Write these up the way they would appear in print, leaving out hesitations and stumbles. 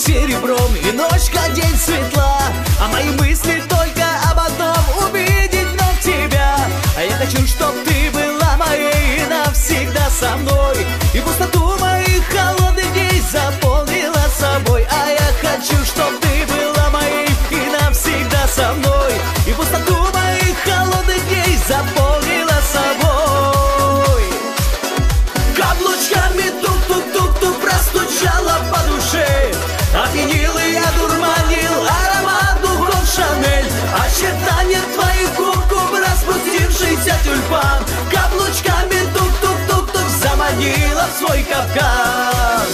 серебром, и ночь как день светла. А мои мысли только об одном — увидеть вновь тебя. А я хочу, чтоб ты была моей и навсегда со мной, и пустоту моих холодных дней заполнила собой. А я хочу, чтоб ты была моей и навсегда со мной, и пустоту моих холодных дней заполнила собой. Каблучками тук-тук-тук-тук простучала по душе, опьянил и одурманил аромат духов Шанель. Очертания твоих губ, распустившийся тюльпан, каблучками тук-тук-тук-тук заманила в свой капкан.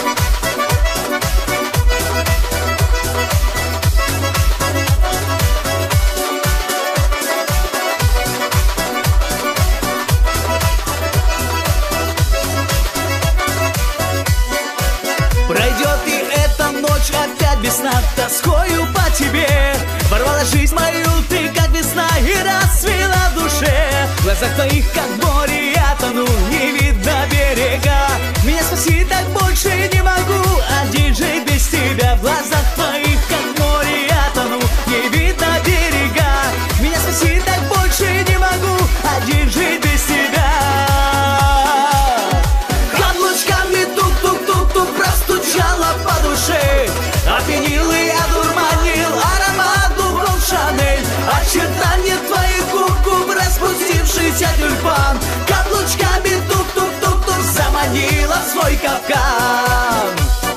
Пройдет и эта ночь опять без сна, тоскою по тебе. Ворвала жизнь мою ты, как весна, и расцвела в душе. В глазах твоих, как море, я тону, не видно берега. Меня спаси, так больше не могу, один жить без тебя. В глазах твоих, как море, я тону, не видно берега. Меня спаси, так больше не могу, один жить без тебя. Каблучками тук-тук-тук-тук простучала по душе, опьянил и одурманил аромат духов Шанель. Очертания твоих губ, распустившийся тюльпан, каблучками тук-тук-тук-тук заманила в свой капкан.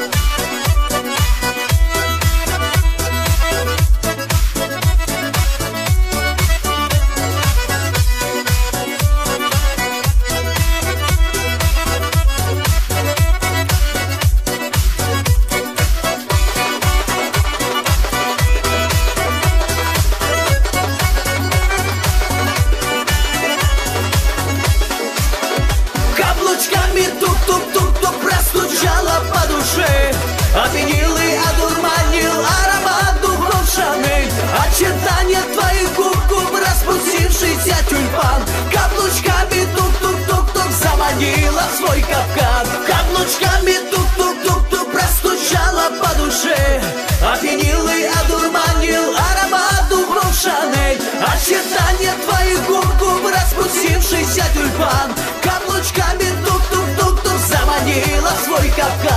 Каблучками тук-тук-тук-тук простучала по душе, опьянил и одурманил аромат духов Шанель. Очертания твоих губ, распустившийся тюльпан, каблучками тук-тук-тук-тук заманила в свой капкан. Каблучками тук-тук-тук-тук простучала по душе, опьянил и одурманил аромат духов Шанель. Очертания твоих губ, распустившийся тюльпан, каблучками тук-тук-тук-тук заманила в свой капкан.